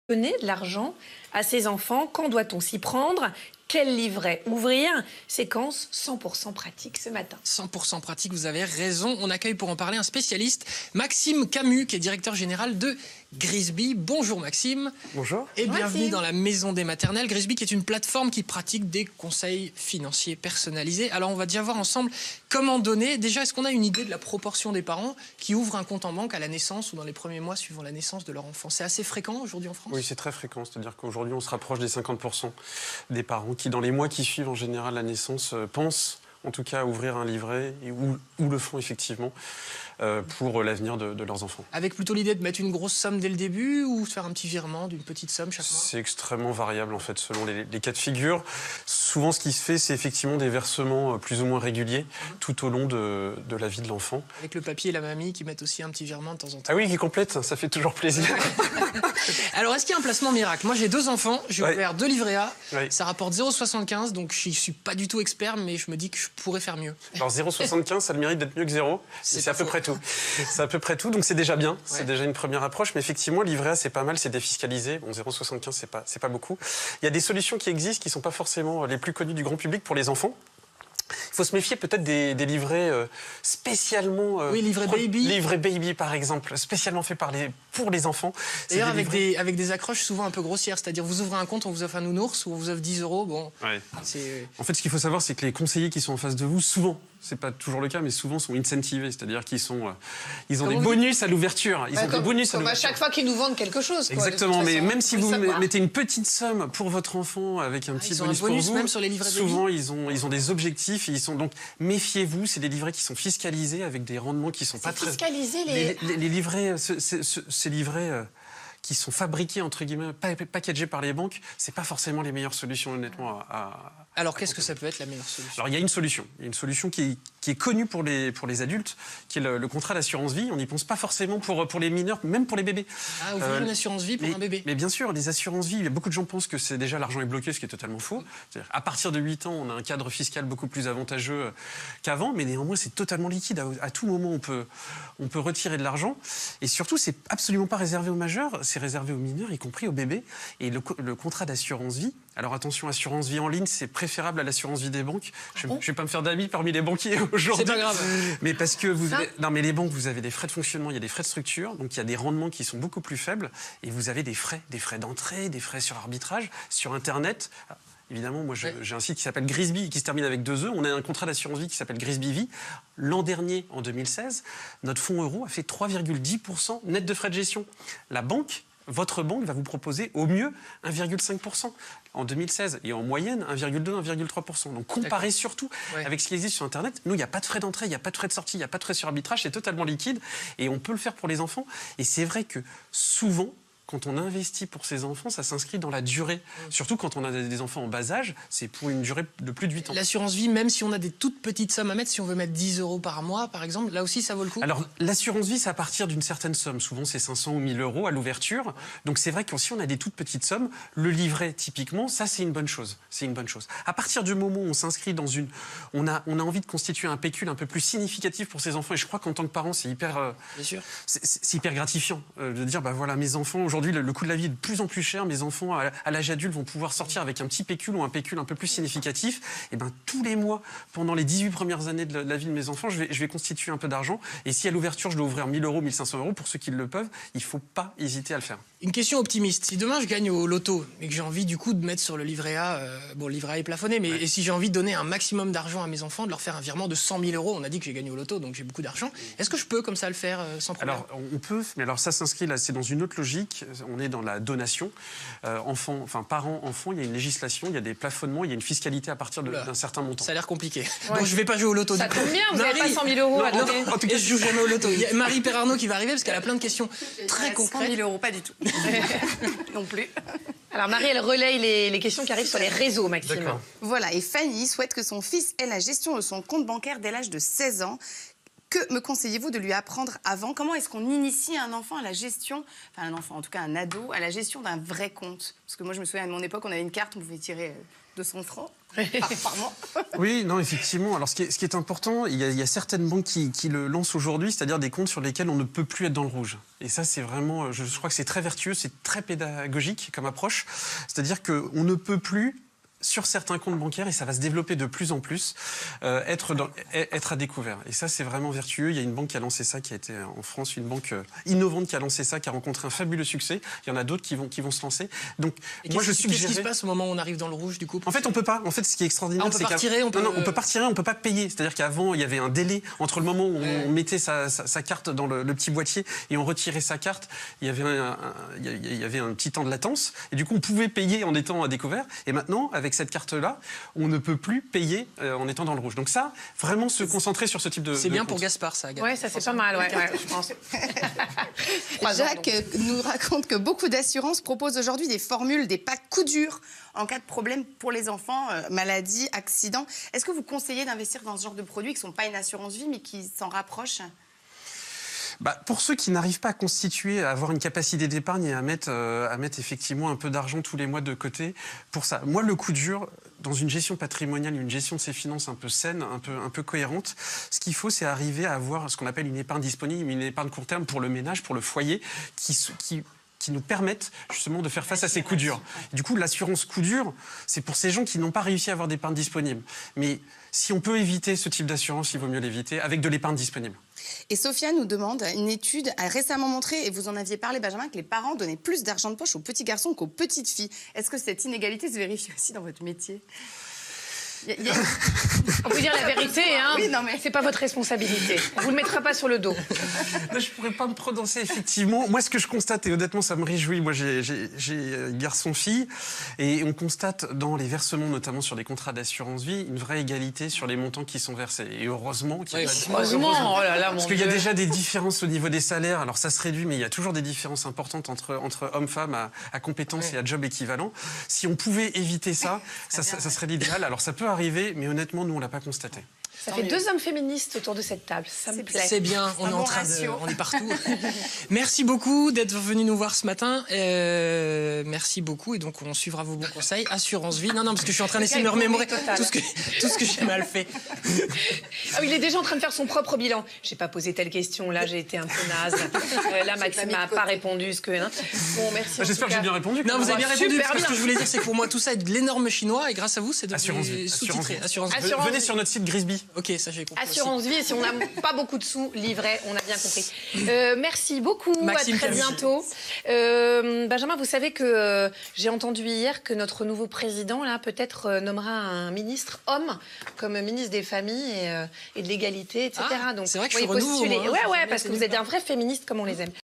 Donner de l'argent à ses enfants, quand doit-on s'y prendre? Quel livret ouvrir? Séquence 100% pratique ce matin. 100% pratique, vous avez raison. On accueille pour en parler un spécialiste, Maxime Camus, qui est directeur général de Grisby. Bonjour Maxime. Bonjour. Et bienvenue dans la Maison des Maternelles. Grisby qui est une plateforme qui pratique des conseils financiers personnalisés. Alors on va déjà voir ensemble comment donner. Déjà, est-ce qu'on a une idée de la proportion des parents qui ouvrent un compte en banque à la naissance ou dans les premiers mois suivant la naissance de leur enfant? C'est assez fréquent aujourd'hui en France? Oui, c'est très fréquent. C'est-à-dire qu'aujourd'hui, on se rapproche des 50% des parents qui, dans les mois qui suivent en général la naissance, pensent en tout cas à ouvrir un livret ou le font effectivement pour l'avenir de leurs enfants. Avec plutôt l'idée de mettre une grosse somme dès le début ou faire un petit virement d'une petite somme chaque mois? C'est extrêmement variable en fait selon les cas de figure. Souvent ce qui se fait c'est effectivement des versements plus ou moins réguliers tout au long de la vie de l'enfant. Avec le papy et la mamie qui mettent aussi un petit virement de temps en temps. Ah oui, qui complète, ça fait toujours plaisir. Alors est-ce qu'il y a un placement miracle? Moi j'ai 2 enfants, j'ai ouvert 2 livrets A, ça rapporte 0,75, donc je suis pas du tout expert mais je me dis que je pourrais faire mieux. Alors 0,75 ça a le mérite d'être mieux que 0, c'est à peu près tout. C'est à peu près tout, donc c'est déjà bien, c'est déjà une première approche, mais effectivement, le livret A, c'est pas mal, c'est défiscalisé. Bon, 0,75, c'est pas beaucoup. Il y a des solutions qui existent qui sont pas forcément les plus connues du grand public pour les enfants. Il faut se méfier peut-être des livrets spécialement... oui, livret baby. Livret baby, par exemple, spécialement fait pour les enfants. D'ailleurs, avec des accroches souvent un peu grossières, c'est-à-dire vous ouvrez un compte, on vous offre un nounours ou on vous offre 10 €, bon... Ouais. C'est... En fait, ce qu'il faut savoir, c'est que les conseillers qui sont en face de vous, souvent, c'est pas toujours le cas, mais souvent sont incentivés, c'est-à-dire qu'ils sont, ils ont des bonus à l'ouverture. Ils ont des bonus à chaque fois qu'ils nous vendent quelque chose. Quoi, exactement, mais même si vous mettez une petite somme pour votre enfant avec un petit bonus pour vous, même sur les livrets souvent ils ont des objectifs et ils sont donc méfiez-vous, c'est des livrets qui sont fiscalisés avec des rendements qui sont pas très fiscalisés les livrets, ces livrets qui sont fabriqués entre guillemets, packagés par les banques, c'est pas forcément les meilleures solutions honnêtement Alors qu'est-ce que ça peut être la meilleure solution? Alors il y a une solution qui est connue pour les adultes, qui est le contrat d'assurance vie. On n'y pense pas forcément pour les mineurs, même pour les bébés. Ah, ouvrir une assurance vie pour un bébé? Mais bien sûr, les assurances vie, beaucoup de gens pensent que c'est déjà l'argent est bloqué, ce qui est totalement faux. C'est-à-dire, à partir de 8 ans, on a un cadre fiscal beaucoup plus avantageux qu'avant, mais néanmoins c'est totalement liquide. À tout moment, on peut retirer de l'argent. Et surtout, c'est absolument pas réservé aux majeurs, c'est réservé aux mineurs, y compris aux bébés. Et le contrat d'assurance vie, alors attention, assurance vie en ligne, c'est préférable à l'assurance vie des banques. Je vais pas me faire d'amis parmi les banquiers aujourd'hui. C'est pas grave. Mais parce que non, mais les banques, vous avez des frais de fonctionnement, il y a des frais de structure, donc il y a des rendements qui sont beaucoup plus faibles, et vous avez des frais d'entrée, des frais sur arbitrage, sur Internet. Évidemment, moi, j'ai un site qui s'appelle Grisby, qui se termine avec 2 E. On a un contrat d'assurance vie qui s'appelle Grisby Vie. L'an dernier, en 2016, notre fonds euro a fait 3,10% net de frais de gestion. La banque, votre banque va vous proposer au mieux 1,5% en 2016 et en moyenne 1,2, 1,3%. Donc comparez surtout avec ce qui existe sur Internet. Nous, il n'y a pas de frais d'entrée, il n'y a pas de frais de sortie, il n'y a pas de frais sur arbitrage, c'est totalement liquide et on peut le faire pour les enfants. Et c'est vrai que souvent, quand on investit pour ses enfants, ça s'inscrit dans la durée. Surtout quand on a des enfants en bas âge, c'est pour une durée de plus de 8 ans. L'assurance vie, même si on a des toutes petites sommes à mettre, si on veut mettre 10 € par mois, par exemple, là aussi, ça vaut le coup? Alors, l'assurance vie, c'est à partir d'une certaine somme. Souvent, c'est 500 ou 1000 € à l'ouverture. Donc, c'est vrai que si on a des toutes petites sommes, le livret, typiquement, ça, c'est une bonne chose. C'est une bonne chose. À partir du moment où on s'inscrit dans une... On a envie de constituer un pécule un peu plus significatif pour ses enfants. Et je crois qu'en tant que parent, c'est hyper... Bien sûr. C'est hyper gratifiant de dire, bah voilà, mes enfants, aujourd'hui, le coût de la vie est de plus en plus cher. Mes enfants, à l'âge adulte, vont pouvoir sortir avec un petit pécule ou un pécule un peu plus significatif. Et ben tous les mois, pendant les 18 premières années de la vie de mes enfants, je vais constituer un peu d'argent. Et si à l'ouverture, je dois ouvrir 1000 €, 1500 €, pour ceux qui le peuvent, il ne faut pas hésiter à le faire. Une question optimiste. Si demain je gagne au loto et que j'ai envie du coup de mettre sur le livret A, bon, le livret A est plafonné, mais et si j'ai envie de donner un maximum d'argent à mes enfants, de leur faire un virement de 100 000 €, on a dit que j'ai gagné au loto, donc j'ai beaucoup d'argent. Est-ce que je peux comme ça le faire sans problème? Alors on peut, mais alors ça s'inscrit là, c'est dans une autre logique. On est dans la donation. Parents-enfants, il y a une législation, il y a des plafonnements, il y a une fiscalité à partir d'un certain montant. Ça a l'air compliqué. Donc je vais pas jouer au loto. Ça tombe bien, vous n'avez pas 100 000 € à donner. En tout cas, je joue jamais au loto. Il y a Marie Perarnaud qui va arriver parce qu'elle a plein de questions très concrètes. 100 000 €, pas du tout. Non plus. Alors Marie, elle relaye les questions qui arrivent sur les réseaux, Maxime. Voilà, et Fanny souhaite que son fils ait la gestion de son compte bancaire dès l'âge de 16 ans. Que me conseillez-vous de lui apprendre avant? Comment est-ce qu'on initie un enfant à la gestion, enfin un enfant, en tout cas un ado, à la gestion d'un vrai compte? Parce que moi, je me souviens, à mon époque, on avait une carte, on pouvait tirer 200 francs par mois. Oui, non, effectivement. Alors, ce qui est important, il y a certaines banques qui le lancent aujourd'hui, c'est-à-dire des comptes sur lesquels on ne peut plus être dans le rouge. Et ça, c'est vraiment, je crois que c'est très vertueux, c'est très pédagogique comme approche. C'est-à-dire qu'on ne peut plus, sur certains comptes bancaires, et ça va se développer de plus en plus, être à découvert. Et ça, c'est vraiment vertueux. Il y a une banque qui a lancé ça, qui a été en France, une banque innovante qui a lancé ça, qui a rencontré un fabuleux succès. Il y en a d'autres qui vont se lancer. Donc, moi, je suggérais... Qu'est-ce qui se passe au moment où on arrive dans le rouge, du coup? En fait, on peut pas. En fait, ce qui est extraordinaire, on peut pas retirer, on peut pas retirer, on peut pas payer. C'est-à-dire qu'avant, il y avait un délai entre le moment où on mettait sa carte dans le petit boîtier et on retirait sa carte. Il y avait un petit temps de latence. Et du coup, on pouvait payer en étant à découvert. Et maintenant, avec cette carte-là, on ne peut plus payer en étant dans le rouge. Donc ça, vraiment se concentrer sur ce type de... C'est bien compte. pour Gaspard, ça. Ouais, ça c'est pas mal, ouais, je pense. Jacques nous raconte que beaucoup d'assurances proposent aujourd'hui des formules, des packs coup dur en cas de problème pour les enfants, maladie, accident. Est-ce que vous conseillez d'investir dans ce genre de produits qui ne sont pas une assurance vie, mais qui s'en rapprochent? Pour ceux qui n'arrivent pas à constituer, à avoir une capacité d'épargne et à mettre effectivement un peu d'argent tous les mois de côté pour ça. Moi, le coup dur, dans une gestion patrimoniale, une gestion de ses finances un peu saine, un peu cohérente, ce qu'il faut, c'est arriver à avoir ce qu'on appelle une épargne disponible, une épargne court terme pour le ménage, pour le foyer, qui nous permettent justement de faire face à ces coups durs. Du coup, l'assurance coup dur, c'est pour ces gens qui n'ont pas réussi à avoir d'épargne disponible. Mais si on peut éviter ce type d'assurance, il vaut mieux l'éviter avec de l'épargne disponible. Et Sophia nous demande, une étude a récemment montré, et vous en aviez parlé Benjamin, que les parents donnaient plus d'argent de poche aux petits garçons qu'aux petites filles. Est-ce que cette inégalité se vérifie aussi dans votre métier? On peut dire la vérité, hein. Oui, non, mais... C'est pas votre responsabilité. On vous le mettra pas sur le dos. Là, je pourrais pas me prononcer, effectivement. Moi, ce que je constate, et honnêtement, ça me réjouit, moi, j'ai garçon-fille, et on constate dans les versements, notamment sur les contrats d'assurance vie, une vraie égalité sur les montants qui sont versés. Et heureusement qu'il y a Heureusement, oh là là, parce qu'il y a déjà des différences au niveau des salaires. Alors, ça se réduit, mais il y a toujours des différences importantes entre hommes-femmes à compétences et à job équivalent. Si on pouvait éviter ça, ça serait l'idéal. Alors, ça peut arriver, mais honnêtement, nous, on l'a pas constaté. Ça fait 2 hommes féministes autour de cette table. Ça me plaît. C'est bien, on est en train on est partout. Merci beaucoup d'être venu nous voir ce matin. Merci beaucoup. Et donc, on suivra vos bons conseils. Assurance vie. Non, parce que je suis en train d'essayer de me remémorer tout ce que j'ai mal fait. Ah oui, il est déjà en train de faire son propre bilan. J'ai pas posé telle question. Là, j'ai été un peu naze. Là, Maxime n'a pas répondu ce que... Hein. Bon, merci. J'espère que j'ai bien répondu. Non, vous avez bien répondu. Parce que ce que je voulais dire, c'est que pour moi, tout ça est de l'énorme chinois. Et grâce à vous, c'est devenu sous-titré. Assurance vie. Venez sur notre site Grisby. Ok, ça j'ai compris. Assurance vie, et si on n'a pas beaucoup de sous, livret, on a bien compris. Merci beaucoup, Maxime, à très bientôt. Benjamin, vous savez que j'ai entendu hier que notre nouveau président, là, peut-être nommera un ministre homme comme ministre des familles et de l'égalité, etc. Ah, donc, c'est vrai que vous je suis renouveau, postuler. moi, Ouais, parce que vous êtes un vrai féministe comme on les aime.